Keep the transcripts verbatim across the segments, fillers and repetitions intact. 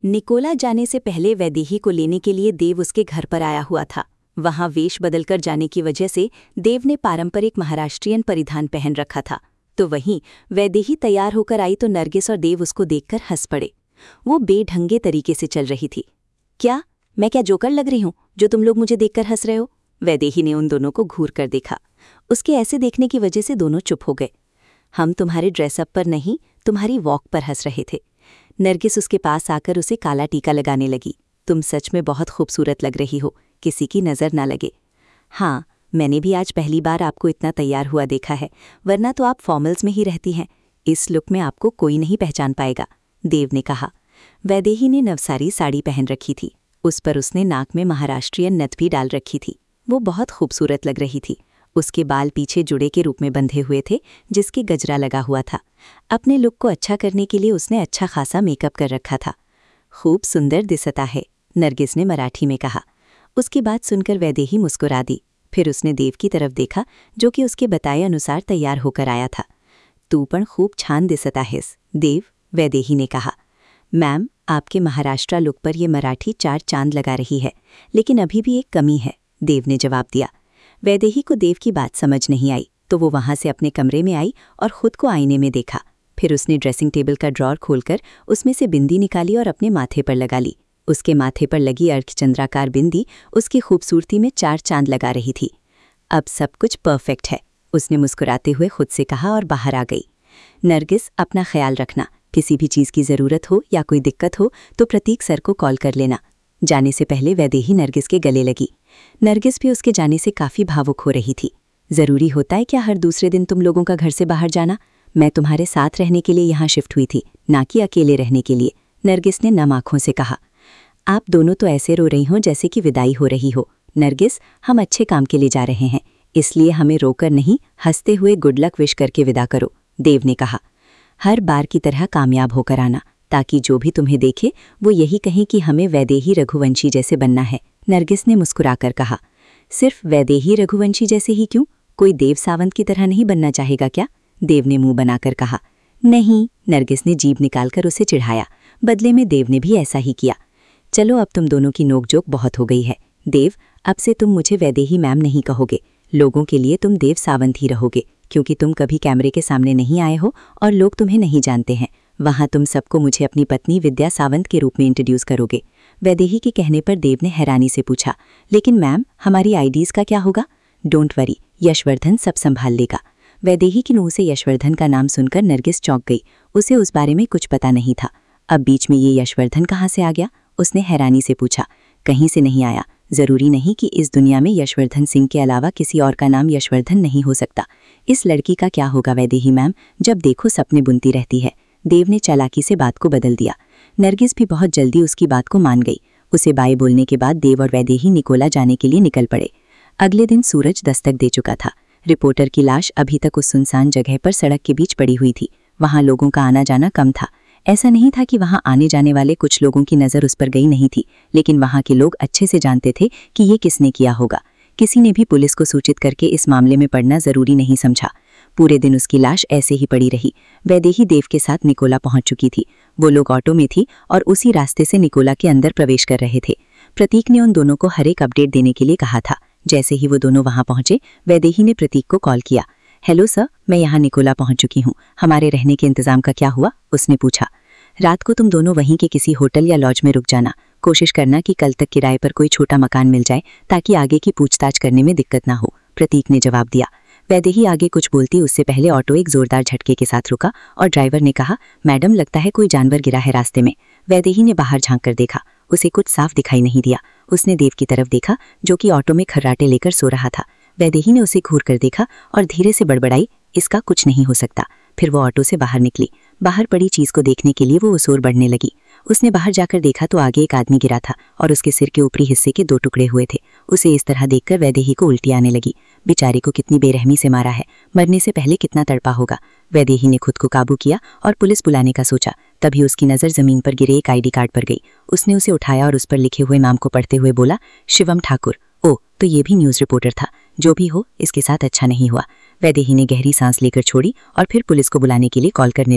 Nicola जाने से पहले वैदेही को लेने के लिए देव उसके घर पर आया हुआ था। वहां वेश बदलकर जाने की वजह से देव ने पारंपरिक महाराष्ट्रियन परिधान पहन रखा था, तो वहीं वैदेही तैयार होकर आई तो नरगिस और देव उसको देखकर हंस पड़े। वो बेढंगे तरीके से चल रही थी। क्या मैं क्या जोकर लग रही हूं जो तुम लोग मुझे देखकर हंस रहे हो? वैदेही ने उन दोनों को घूर कर देखा। उसके ऐसे देखने की वजह से दोनों चुप हो गए। हम तुम्हारे ड्रेसअप पर नहीं, तुम्हारी वॉक पर हंस रहे थे। नरगिस उसके पास आकर उसे काला टीका लगाने लगी। तुम सच में बहुत खूबसूरत लग रही हो, किसी की नज़र ना लगे। हाँ, मैंने भी आज पहली बार आपको इतना तैयार हुआ देखा है, वरना तो आप फॉर्मल्स में ही रहती हैं। इस लुक में आपको कोई नहीं पहचान पाएगा, देव ने कहा। वैदेही ने नवसारी साड़ी पहन रखी थी। उस पर उसने नाक में महाराष्ट्रियन नथ भी डाल रखी थी। वो बहुत खूबसूरत लग रही थी। उसके बाल पीछे जुड़े के रूप में बंधे हुए थे, जिसके गजरा लगा हुआ था। अपने लुक को अच्छा करने के लिए उसने अच्छा खासा मेकअप कर रखा था। खूब सुंदर दिसता है, नरगिस ने मराठी में कहा। उसकी बात सुनकर वैदेही मुस्कुरा दी। फिर उसने देव की तरफ देखा, जो कि उसके बताए अनुसार तैयार होकर आया था। तू पण खूब छान दिसत आहेस, देव, वैदेही ने कहा। मैम, आपके महाराष्ट्र लुक पर यह मराठी चार चांद लगा रही है, लेकिन अभी भी एक कमी है, देव ने जवाब दिया। वैदेही को देव की बात समझ नहीं आई, तो वो वहां से अपने कमरे में आई और खुद को आईने में देखा। फिर उसने ड्रेसिंग टेबल का ड्रॉर खोलकर उसमें से बिंदी निकाली और अपने माथे पर लगा ली। उसके माथे पर लगी अर्धचंद्राकार बिंदी उसकी खूबसूरती में चार चांद लगा रही थी। अब सब कुछ परफेक्ट है, उसने मुस्कुराते हुए खुद से कहा और बाहर आ गई। नरगिस, अपना ख्याल रखना। किसी भी चीज़ की ज़रूरत हो या कोई दिक्कत हो तो प्रतीक सर को कॉल कर लेना। जाने से पहले वैदेही नरगिस के गले लगी। नरगिस भी उसके जाने से काफ़ी भावुक हो रही थी। ज़रूरी होता है क्या हर दूसरे दिन तुम लोगों का घर से बाहर जाना? मैं तुम्हारे साथ रहने के लिए यहाँ शिफ्ट हुई थी, ना कि अकेले रहने के लिए, नरगिस ने नम आँखों से कहा। आप दोनों तो ऐसे रो रही हो जैसे कि विदाई हो रही हो। नरगिस, हम अच्छे काम के लिए जा रहे हैं, इसलिए हमें रोकर नहीं, हंसते हुए गुड लक विश करके विदा करो, देव ने कहा। हर बार की तरह कामयाब होकर आना, ताकि जो भी तुम्हें देखे वो यही कहें कि हमें वैदेही रघुवंशी जैसे बनना है, नरगिस ने मुस्कुराकर कहा। सिर्फ वैदेही रघुवंशी जैसे ही क्यों? कोई देव सावंत की तरह नहीं बनना चाहेगा क्या? देव ने मुंह बनाकर कहा। नहीं, नरगिस ने जीभ निकालकर उसे चिढ़ाया। बदले में देव ने भी ऐसा ही किया। चलो, अब तुम दोनों की नोकझोंक बहुत हो गई है। देव, अब से तुम मुझे वैदेही मैम नहीं कहोगे। लोगों के लिए तुम देव सावंत ही रहोगे, क्योंकि तुम कभी कैमरे के सामने नहीं आए हो और लोग तुम्हें नहीं जानते हैं। वहाँ तुम सबको मुझे अपनी पत्नी विद्या सावंत के रूप में इंट्रोड्यूस करोगे। वैदेही के कहने पर देव ने हैरानी से पूछा, लेकिन मैम, हमारी आईडीज़ का क्या होगा? डोंट वरी, यशवर्धन सब संभाल लेगा। वैदेही की मुंह से यशवर्धन का नाम सुनकर नरगिस चौंक गई। उसे उस बारे में कुछ पता नहीं था। अब बीच में ये यशवर्धन कहाँ से आ गया? उसने हैरानी से पूछा। कहीं से नहीं आया। ज़रूरी नहीं कि इस दुनिया में यशवर्धन सिंह के अलावा किसी और का नाम यशवर्धन नहीं हो सकता। इस लड़की का क्या होगा वैदेही मैम? जब देखो सपने बुनती रहती है, देव ने चालाकी से बात को बदल दिया। नरगिस भी बहुत जल्दी उसकी बात को मान गई। उसे बाय बोलने के बाद देव और वैदेही निकोला जाने के लिए निकल पड़े। अगले दिन सूरज दस्तक दे चुका था। रिपोर्टर की लाश अभी तक उस सुनसान जगह पर सड़क के बीच पड़ी हुई थी। वहां लोगों का आना जाना कम था। ऐसा नहीं था कि वहां आने जाने वाले कुछ लोगों की नज़र उस पर गई नहीं थी, लेकिन वहां के लोग अच्छे से जानते थे कि ये किसने किया होगा। किसी ने भी पुलिस को सूचित करके इस मामले में पड़ना ज़रूरी नहीं समझा। पूरे दिन उसकी लाश ऐसे ही पड़ी रही। वैदेही देव के साथ निकोला पहुंच चुकी थी। वो लोग ऑटो में थी और उसी रास्ते से निकोला के अंदर प्रवेश कर रहे थे। प्रतीक ने उन दोनों को हर एक अपडेट देने के लिए कहा था। जैसे ही वो दोनों वहां पहुंचे, वैदेही ने प्रतीक को कॉल किया। हेलो सर, मैं यहाँ निकोला पहुंच चुकी हूँ। हमारे रहने के इंतजाम का क्या हुआ? उसने पूछा। रात को तुम दोनों वहीं के किसी होटल या लॉज में रुक जाना। कोशिश करना कि कल तक किराए पर कोई छोटा मकान मिल जाए, ताकि आगे की पूछताछ करने में दिक्कत ना हो, प्रतीक ने जवाब दिया। वैदेही आगे कुछ बोलती उससे पहले ऑटो एक जोरदार झटके के साथ रुका और ड्राइवर ने कहा, मैडम, लगता है कोई जानवर गिरा है रास्ते में। वैदेही ने बाहर झांक कर देखा। उसे कुछ साफ दिखाई नहीं दिया। उसने देव की तरफ देखा, जो कि ऑटो में खर्राटे लेकर सो रहा था। वैदेही ने उसे घूर कर देखा और धीरे से बड़बड़ाई, इसका कुछ नहीं हो सकता। फिर वो ऑटो से बाहर निकली। बाहर पड़ी चीज को देखने के लिए वो उस ओर बढ़ने लगी। उसने बाहर जाकर देखा तो आगे एक आदमी गिरा था और उसके सिर के ऊपरी हिस्से के दो टुकड़े हुए थे। उसे इस तरह देखकर वैदेही को उल्टी आने लगी। बेचारे को कितनी बेरहमी से मारा है, मरने से पहले कितना तड़पा होगा। वैदेही ने खुद को काबू किया और पुलिस बुलाने का सोचा। तभी उसकी नज़र जमीन पर गिरे एक आईडी कार्ड पर गई। उसने उसे उठाया और उस पर लिखे हुए नाम को पढ़ते हुए बोला, शिवम ठाकुर। ओ, तो ये भी न्यूज़ रिपोर्टर था। जो भी हो, इसके साथ अच्छा नहीं हुआ। वैदेही ने गहरी सांस लेकर छोड़ी और फिर पुलिस को बुलाने के लिए कॉल करने लगी।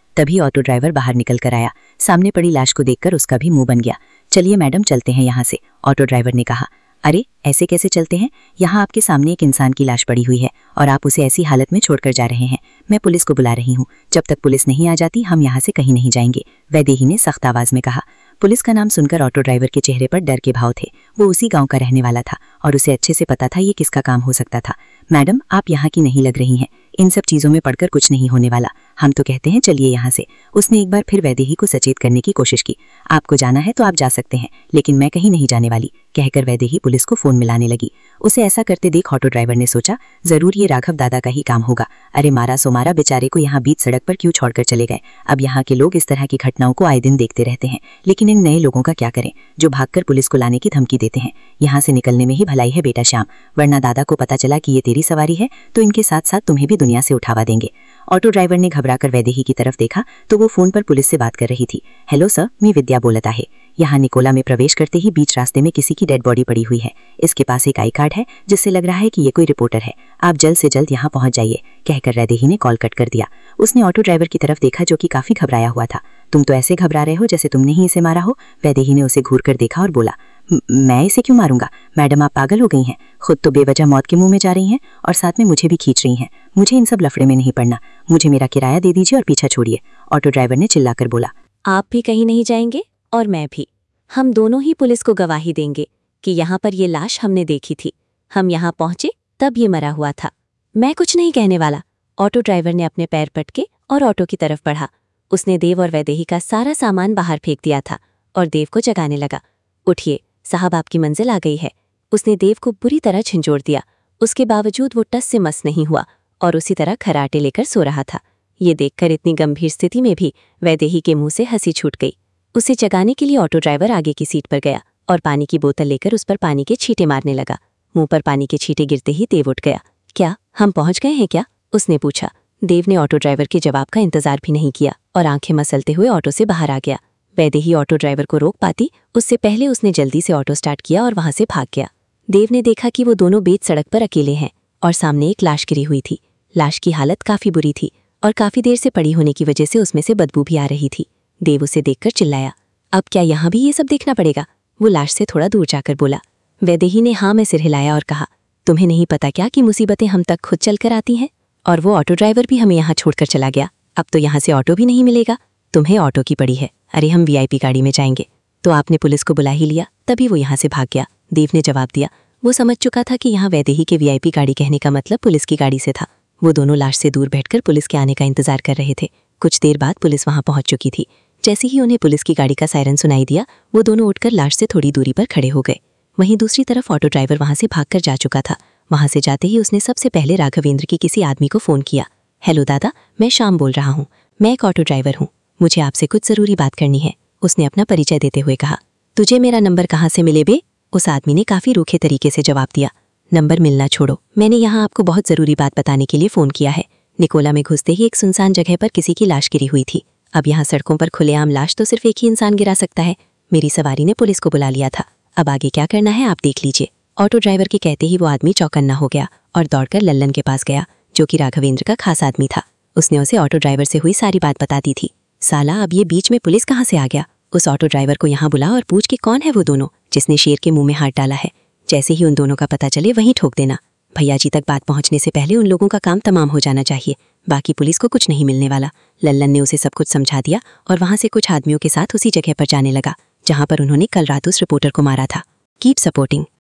तभी ऑटो ड्राइवर बाहर निकल कर आया। सामने पड़ी लाश को देखकर उसका भी मुंह बन गया। चलिए मैडम, चलते हैं यहाँ से, ऑटो ड्राइवर ने कहा। अरे ऐसे कैसे चलते हैं? यहाँ आपके सामने एक इंसान की लाश पड़ी हुई है और आप उसे ऐसी हालत में छोड़कर जा रहे हैं। मैं पुलिस को बुला रही हूँ। जब तक पुलिस नहीं आ जाती हम यहाँ से कहीं नहीं जाएंगे, वैदेही ने सख्त आवाज में कहा। पुलिस का नाम सुनकर ऑटो ड्राइवर के चेहरे पर डर के भाव थे। वो उसी गांव का रहने वाला था और उसे अच्छे से पता था ये किसका काम हो सकता था। मैडम, आप यहाँ की नहीं लग रही हैं। इन सब चीजों में पड़कर कुछ नहीं होने वाला। हम तो कहते हैं चलिए यहाँ से। उसने एक बार फिर वैदेही को सचेत करने की कोशिश की। आपको जाना है तो आप जा सकते हैं, लेकिन मैं कहीं नहीं जाने वाली, कहकर वैदेही पुलिस को फोन मिलाने लगी। उसे ऐसा करते देख ऑटो ड्राइवर ने सोचा, जरूर ये राघव दादा का ही काम होगा। अरे मारा सो मारा, बेचारे को यहाँ बीच सड़क पर क्यों छोड़कर चले गए। अब यहाँ के लोग इस तरह की घटनाओं को आए दिन देखते रहते हैं, लेकिन इन नए लोगों का क्या करें जो भागकर पुलिस को लाने की धमकी देते हैं। यहाँ से निकलने में ही भलाई है बेटा श्याम, वरना दादा को पता चला कि ये तेरी सवारी है तो इनके साथ साथ तुम्हें भी दुनिया से उठावा देंगे। ऑटो ड्राइवर ने घबराकर वैदेही की तरफ देखा तो वो फोन पर पुलिस से बात कर रही थी। हेलो सर, मी विद्या बोलत आहे। यहाँ निकोला में प्रवेश करते ही बीच रास्ते में किसी की डेड बॉडी पड़ी हुई है। इसके पास एक आई कार्ड है जिससे लग रहा है कि ये कोई रिपोर्टर है। आप जल्द से जल्द यहाँ पहुंच जाइए, कहकर वैदेही ने कॉल कट कर दिया। उसने ऑटो ड्राइवर की तरफ देखा जो कि काफी घबराया हुआ था। तुम तो ऐसे घबरा रहे हो जैसे तुमने ही इसे मारा हो। वैदेही ने उसे घूर कर देखा और बोला, मैं इसे क्यों मारूंगा? मैडम, आप पागल हो गई हैं। खुद तो बेवजह मौत के मुंह में जा रही हैं और साथ में मुझे भी खींच रही हैं। मुझे इन सब लफड़े में नहीं पड़ना। मुझे मेरा किराया दे दीजिए और पीछा छोड़िए, ऑटो ड्राइवर ने चिल्लाकर बोला। आप भी कहीं नहीं जाएंगे और मैं भी। हम दोनों ही पुलिस को गवाही देंगे कि यहाँ पर ये लाश हमने देखी थी। हम यहाँ पहुंचे तब ये मरा हुआ था। मैं कुछ नहीं कहने वाला। ऑटो ड्राइवर ने अपने पैर पटके और ऑटो की तरफ बढ़ा। उसने देव और वैदेही का सारा सामान बाहर फेंक दिया था और देव को जगाने लगा। उठिए साहब, आपकी मंजिल आ गई है। उसने देव को बुरी तरह झंझोड़ दिया। उसके बावजूद वो टस से मस नहीं हुआ और उसी तरह खराटे लेकर सो रहा था। ये देखकर इतनी गंभीर स्थिति में भी वैदेही के मुंह से हंसी छूट गई। उसे जगाने के लिए ऑटो ड्राइवर आगे की सीट पर गया और पानी की बोतल लेकर उस पर पानी के छींटे मारने लगा। मुंह पर पानी के छींटे गिरते ही देव उठ गया। क्या हम पहुंच गए हैं क्या? उसने पूछा। देव ने ऑटो ड्राइवर के जवाब का इंतजार भी नहीं किया और आंखें मसलते हुए ऑटो से बाहर आ गया। वैदेही ऑटो ड्राइवर को रोक पाती उससे पहले उसने जल्दी से ऑटो स्टार्ट किया और वहां से भाग गया। देव ने देखा कि वो दोनों बीच सड़क पर अकेले हैं और सामने एक लाश गिरी हुई थी। लाश की हालत काफी बुरी थी और काफी देर से पड़ी होने की वजह से उसमें से बदबू भी आ रही थी। देव उसे देखकर चिल्लाया, अब क्या यहाँ भी ये सब देखना पड़ेगा? वो लाश से थोड़ा दूर जाकर बोला। वैदेही ने हाँ में सिर हिलाया और कहा, तुम्हें नहीं पता क्या कि मुसीबतें हम तक खुद चलकर आती हैं? और वो ऑटो ड्राइवर भी हमें यहाँ छोड़कर चला गया। अब तो यहाँ से ऑटो भी नहीं मिलेगा। तुम्हें ऑटो की पड़ी है। अरे हम वीआईपी गाड़ी में जाएंगे। तो आपने पुलिस को बुला ही लिया, तभी वो यहाँ से भाग गया। देव ने जवाब दिया। वो समझ चुका था कि यहाँ वैदेही के वीआईपी गाड़ी कहने का मतलब पुलिस की गाड़ी से था। वो दोनों लाश से दूर बैठकर पुलिस के आने का इंतजार कर रहे थे। कुछ देर बाद पुलिस वहां पहुंच चुकी थी। जैसे ही उन्हें पुलिस की गाड़ी का सायरन सुनाई दिया, वो दोनों उठकर लाश से थोड़ी दूरी पर खड़े हो गए। वहीं दूसरी तरफ ऑटो ड्राइवर वहां से भागकर जा चुका था। वहां से जाते ही उसने सबसे पहले राघवेंद्र की किसी आदमी को फोन किया। हेलो दादा, मैं श्याम बोल रहा हूँ। मैं एक ऑटो ड्राइवर हूँ। मुझे आपसे कुछ जरूरी बात करनी है, उसने अपना परिचय देते हुए कहा। तुझे मेरा नंबर कहाँ से मिले बे? उस आदमी ने काफी रूखे तरीके से जवाब दिया। नंबर मिलना छोड़ो, मैंने यहाँ आपको बहुत जरूरी बात बताने के लिए फोन किया है। निकोला में घुसते ही एक सुनसान जगह पर किसी की लाश गिरी हुई थी। अब यहाँ सड़कों पर खुलेआम लाश तो सिर्फ एक ही इंसान गिरा सकता है। मेरी सवारी ने पुलिस को बुला लिया था। अब आगे क्या करना है आप देख लीजिए। ऑटो ड्राइवर के कहते ही वो आदमी चौकन्ना हो गया और दौड़कर लल्लन के पास गया, जो कि राघवेंद्र का खास आदमी था। उसने उसे ऑटो ड्राइवर से हुई सारी बात बता दी थी। साला, अब ये बीच में पुलिस कहाँ से आ गया? उस ऑटो ड्राइवर को यहाँ बुला और पूछ कि कौन है वो दोनों जिसने शेर के मुंह में हाथ डाला है। जैसे ही उन दोनों का पता चले वहीं ठोक देना। भैया जी तक बात पहुंचने से पहले उन लोगों का काम तमाम हो जाना चाहिए। बाकी पुलिस को कुछ नहीं मिलने वाला। लल्लन ने उसे सब कुछ समझा दिया और वहां से कुछ आदमियों के साथ उसी जगह पर जाने लगा जहां पर उन्होंने कल रात उस रिपोर्टर को मारा था। Keep supporting